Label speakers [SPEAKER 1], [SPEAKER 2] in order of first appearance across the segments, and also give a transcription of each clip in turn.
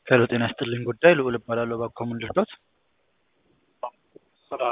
[SPEAKER 1] ሄሎ ጤና ይስጥልኝ ጉዳይ ልዑል እባላለሁ። እባክዎ ምን ልርዳዎት?
[SPEAKER 2] ስራ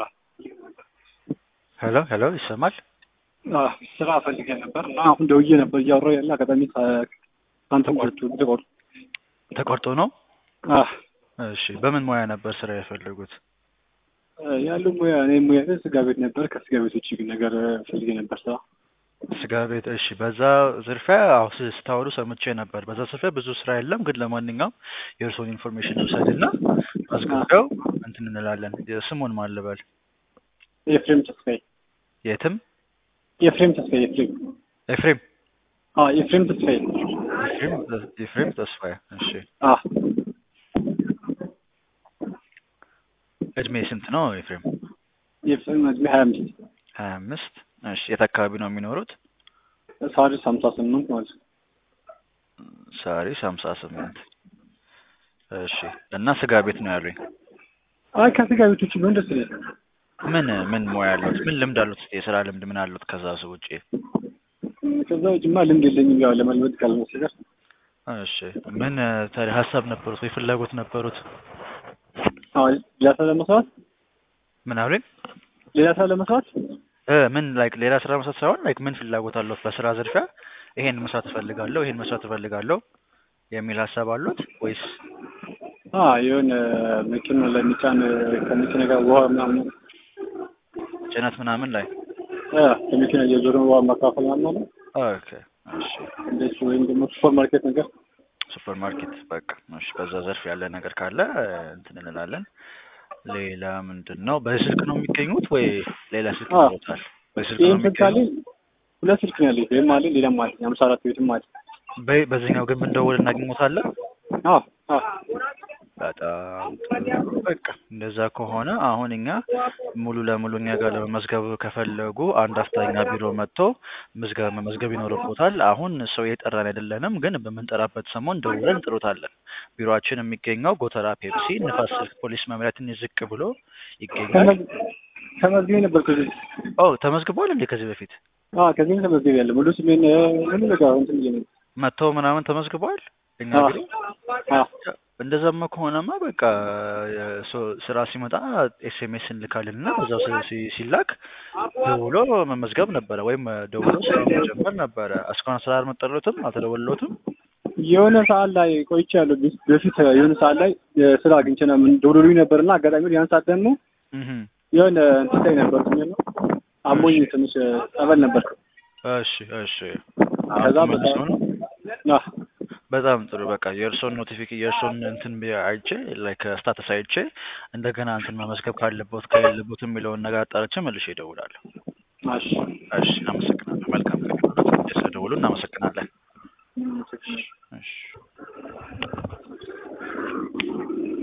[SPEAKER 1] ሄሎ ይሰማል?
[SPEAKER 2] ስራ ፈልጌ ነበር እና አሁን ደውዬ ነበር እያወራሁ ያለ አጋጣሚ ከአንተም
[SPEAKER 1] ተቆርጦ ነው?
[SPEAKER 2] አህ
[SPEAKER 1] እሺ በምን ሙያ ነበር ስራ የፈለጉት?
[SPEAKER 2] ያለው ሙያ እኔ ሙያ ስጋ ቤት ነበር። ከስጋ ቤት ውጭ ግን ነገር ፈልጌ ነበር ስራ።
[SPEAKER 1] ስጋ ቤት። እሺ በዛ ዝርፊያ ስታወሩ ሰምቼ ነበር። በዛ ዝርፊያ ብዙ ስራ የለም፣ ግን ለማንኛውም የእርስዎን ኢንፎርሜሽን ልውሰድና አስገባው እንትን እንላለን። ስሙን ማን ልበል?
[SPEAKER 2] ኤፍሬም ተስፋዬ።
[SPEAKER 1] የትም
[SPEAKER 2] ኤፍሬም ተስፋዬ።
[SPEAKER 1] ኤፍሬም
[SPEAKER 2] ኤፍሬም ተስፋዬ።
[SPEAKER 1] ኤፍሬም ተስፋዬ። እሺ እድሜ ስንት ነው ኤፍሬም?
[SPEAKER 2] ኤፍሬም እድሜ 25።
[SPEAKER 1] 25። እሺ የት አካባቢ ነው የሚኖሩት?
[SPEAKER 2] ሳሪስ 58 ማለት ነው።
[SPEAKER 1] ሳሪስ 58። እሺ እና ስጋ ቤት ነው ያሉኝ?
[SPEAKER 2] ከስጋ ቤት ውጭ ምን ደስ ይላል?
[SPEAKER 1] ምን ሙያ አሉት? ምን ልምድ አሉት? የስራ ልምድ ምን አሉት ከዛ ውጪ?
[SPEAKER 2] ከዛ ውጭማ ልምድ የለኝም፣ ያው ለመልመድ ካልመሰለህ።
[SPEAKER 1] እሺ ምን ታዲያ ሀሳብ ነበሩት ወይ ፍላጎት ነበሩት?
[SPEAKER 2] ሌላ ስራ ለመስራት።
[SPEAKER 1] ምን አሉኝ?
[SPEAKER 2] ሌላ ስራ ለመስራት
[SPEAKER 1] ምን ላይክ ሌላ ስራ መስራት ሳይሆን ላይክ ምን ፍላጎት አሉት? በስራ ዝርፊያ ይሄን መስራት እፈልጋለሁ የሚል ሀሳብ አሉት ወይስ?
[SPEAKER 2] የሆነ መኪና ለሚጫን ከመኪና ጋር ውሃ ምናምን
[SPEAKER 1] ጭነት ምናምን ላይ
[SPEAKER 2] ከመኪና እየዞረ ውሃ ማካፈል ምናምን።
[SPEAKER 1] ኦኬ እሺ።
[SPEAKER 2] እንደሱ ወይም ደግሞ ሱፐር ማርኬት ነገር።
[SPEAKER 1] ሱፐር ማርኬት በቃ እሺ። በዛ ዘርፍ ያለ ነገር ካለ እንትን እንላለን። ሌላ ምንድን ነው? በስልክ ነው የሚገኙት ወይ ሌላ ስልክ ይኖራል? በስልክ ነው የሚገኙት?
[SPEAKER 2] ሁለት ስልክ ነው ያለኝ። ወይም አለ ሌላም አለ። 54 ቤትም አለ።
[SPEAKER 1] በዚህኛው ግን ብንደውል እናገኘዎታለን? በጣም ጥሩ። በቃ እንደዛ ከሆነ አሁን እኛ ሙሉ ለሙሉ እኛ ጋር ለመመዝገብ ከፈለጉ አንድ አፍታኛ ቢሮ መጥቶ መመዝገብ ይኖርቦታል። አሁን ሰው የጠራን አይደለንም፣ ግን በምንጠራበት ሰሞን ደውለን እንጥሮታለን። ቢሮአችን የሚገኘው ጎተራ ፔፕሲ ንፋስ ስልክ ፖሊስ መምሪያ ትንሽ ዝቅ ብሎ ይገኛል።
[SPEAKER 2] ተመዝግቤ ነበር ከዚህ።
[SPEAKER 1] ተመዝግቧል እንዴ ከዚህ በፊት?
[SPEAKER 2] ከዚህ ተመዝግቤ ያለ ሙሉ ስሜን ሙሉ ነገር እንትን ይየኝ
[SPEAKER 1] መጥተው ምናምን ተመዝግቧል እኛ ቢሮ። እንደዛማ ከሆነማ በቃ ስራ ሲመጣ ኤስኤምኤስ እንልካለንና በዛው ሲላክ ደውሎ መመዝገብ ነበረ ወይም ደውሎ ስራ መጀመር ነበረ። እስካሁን ስራ አልመጣለትም? አልተደወለለትም?
[SPEAKER 2] የሆነ ሰዓት ላይ ቆይቻለሁ። በፊት የሆነ ሰዓት ላይ ስራ አግኝቼ ነው ምን ደውሎልኝ ነበርና አጋጣሚ ያን ሰዓት ደግሞ የሆነ እንትን ላይ ነበርኩኝ ነው አሞኝ ትንሽ ጠበል ነበር።
[SPEAKER 1] እሺ
[SPEAKER 2] ከዛ
[SPEAKER 1] በጣም ጥሩ። በቃ የእርሶን የእርሶን እንትን አይቼ ላይክ ስታተስ አይቼ እንደገና እንትን መመዝገብ ካለበት ከሌለበት የሚለውን ነገር አጣርቼ መልሼ እደውላለሁ። እሺ አመሰግናለሁ። መልካም ቀን። ስለደወሉ እናመሰግናለን። እሺ